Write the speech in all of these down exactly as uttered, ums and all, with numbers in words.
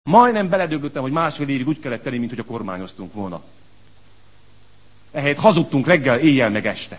Majdnem beledöglöttem, hogy másfél évig úgy kellett tenni, mint hogy a kormányoztunk volna. Ehelyett hazudtunk reggel, éjjel meg este.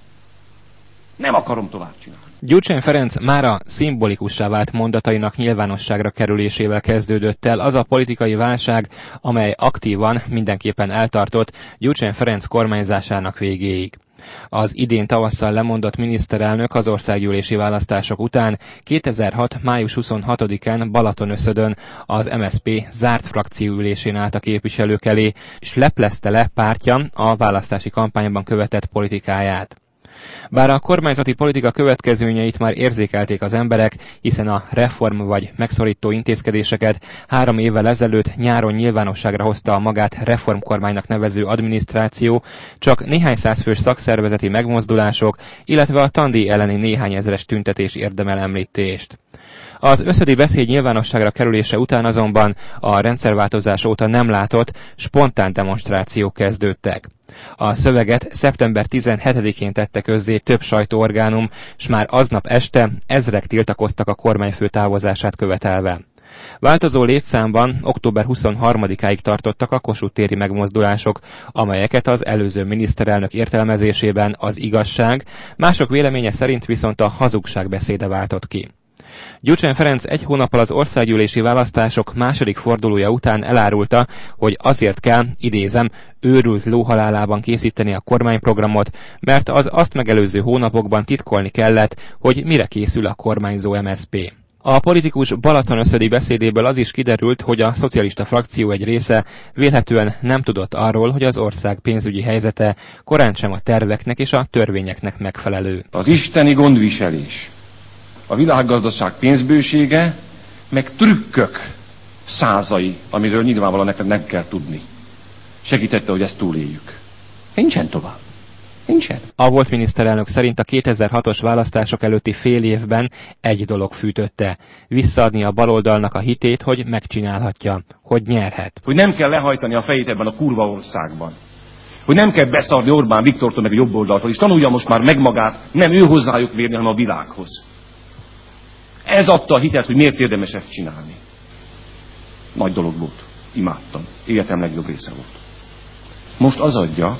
Nem akarom tovább csinálni. Gyurcsány Ferenc mára szimbolikussá vált mondatainak nyilvánosságra kerülésével kezdődött el az a politikai válság, amely aktívan mindenképpen eltartott Gyurcsány Ferenc kormányzásának végéig. Az idén tavasszal lemondott miniszterelnök az országgyűlési választások után kétezer-hat. május huszonhatodikán Balatonöszödön az em es zé pé zárt frakcióülésén állt a képviselők elé, és leplezte le pártja a választási kampányban követett politikáját. Bár a kormányzati politika következményeit már érzékelték az emberek, hiszen a reform vagy megszorító intézkedéseket három évvel ezelőtt nyáron nyilvánosságra hozta a magát reformkormánynak nevező adminisztráció, csak néhány százfős szakszervezeti megmozdulások, illetve a tandíj elleni néhány ezeres tüntetés érdemel említést. Az összödi beszéd nyilvánosságra kerülése után azonban a rendszerváltozás óta nem látott, spontán demonstrációk kezdődtek. A szöveget szeptember tizenhetedikén tette közzé több sajtóorgánum, s már aznap este ezrek tiltakoztak a kormányfő távozását követelve. Változó létszámban október huszonharmadikáig tartottak a Kossuth téri megmozdulások, amelyeket az előző miniszterelnök értelmezésében az igazság, mások véleménye szerint viszont a hazugság beszéde váltott ki. Gyurcsány Ferenc egy hónappal az országgyűlési választások második fordulója után elárulta, hogy azért kell, idézem, őrült lóhalálában készíteni a kormányprogramot, mert az azt megelőző hónapokban titkolni kellett, hogy mire készül a kormányzó em es zé pé. A politikus balatonöszödi beszédéből az is kiderült, hogy a szocialista frakció egy része vélhetően nem tudott arról, hogy az ország pénzügyi helyzete korántsem a terveknek és a törvényeknek megfelelő. Az isteni gondviselés, a világgazdaság pénzbősége, meg trükkök százai, amiről nyilvánvalóan neked nem kell tudni. Segítette, hogy ezt túléljük. Nincsen tovább. Nincsen. A volt miniszterelnök szerint a kétezer-hatos választások előtti fél évben egy dolog fűtötte. Visszaadni a baloldalnak a hitét, hogy megcsinálhatja, hogy nyerhet. Hogy nem kell lehajtani a fejét ebben a kurva országban. Hogy nem kell beszarni Orbán Viktortól meg a jobb oldaltól, és tanulja most már meg magát, nem ő hozzájuk vérni, hanem a világhoz. Ez adta a hitet, hogy miért érdemes ezt csinálni. Nagy dolog volt. Imádtam. Életem legjobb része volt. Most az adja,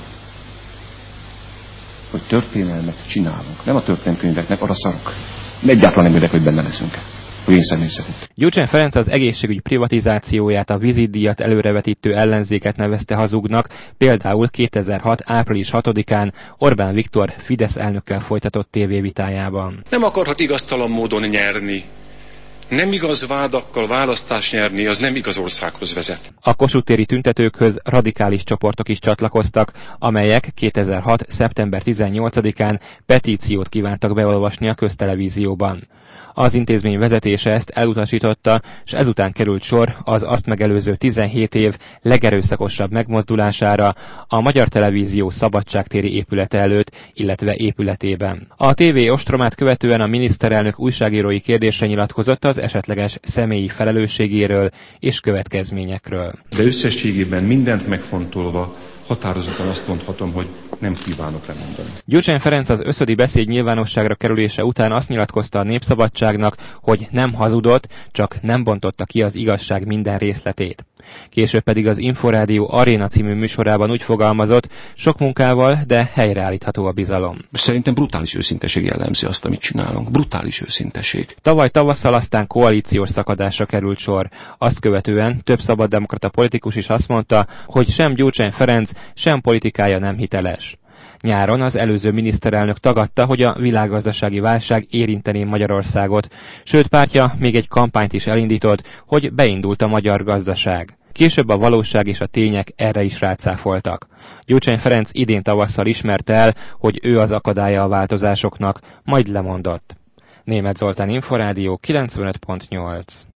hogy történelmet csinálunk. Nem a történelmkönyveknek, arra szarok. Egyáltalán nem érdekel, hogy benne leszünk. Hogy én személy szerint. Gyurcsány Ferenc az egészségügy privatizációját, a vízidíjat előrevetítő ellenzéket nevezte hazugnak, például kétezer-hat. április hatodikán Orbán Viktor Fidesz elnökkel folytatott tévévitájában. Nem akarhat igaztalan módon nyerni. Nem igaz vádakkal választást nyerni, az nem igaz országhoz vezet. A Kossuth téri tüntetőkhöz radikális csoportok is csatlakoztak, amelyek kétezer-hat. szeptember tizennyolcadikán petíciót kívántak beolvasni a köztelevízióban. Az intézmény vezetése ezt elutasította, és ezután került sor az azt megelőző tizenhét év legerőszakosabb megmozdulására a Magyar Televízió szabadságtéri épülete előtt, illetve épületében. A tévé ostromát követően a miniszterelnök újságírói kérdésre nyilatkozott az esetleges személyi felelősségéről és következményekről. De összességében mindent megfontolva határozottan azt mondhatom, hogy nem kívánok lemondani. Gyurcsány Ferenc az összödi beszéd nyilvánosságra kerülése után azt nyilatkozta a Népszabadságnak, hogy nem hazudott, csak nem bontotta ki az igazság minden részletét. Később pedig az Inforádió Aréna című műsorában úgy fogalmazott, sok munkával, de helyreállítható a bizalom. Szerintem brutális őszinteség jellemzi azt, amit csinálunk. Brutális őszinteség. Tavaly tavasszal aztán koalíciós szakadásra került sor. Azt követően több szabaddemokrata politikus is azt mondta, hogy sem Gyurcsány Ferenc, sem politikája nem hiteles. Nyáron az előző miniszterelnök tagadta, hogy a világgazdasági válság érintené Magyarországot, sőt pártja még egy kampányt is elindított, hogy beindult a magyar gazdaság. Később a valóság és a tények erre is rácáfoltak. Gyurcsány Ferenc idén tavasszal ismerte el, hogy ő az akadálya a változásoknak, majd lemondott. Németh Zoltán, Inforádió kilencvenöt pont nyolc.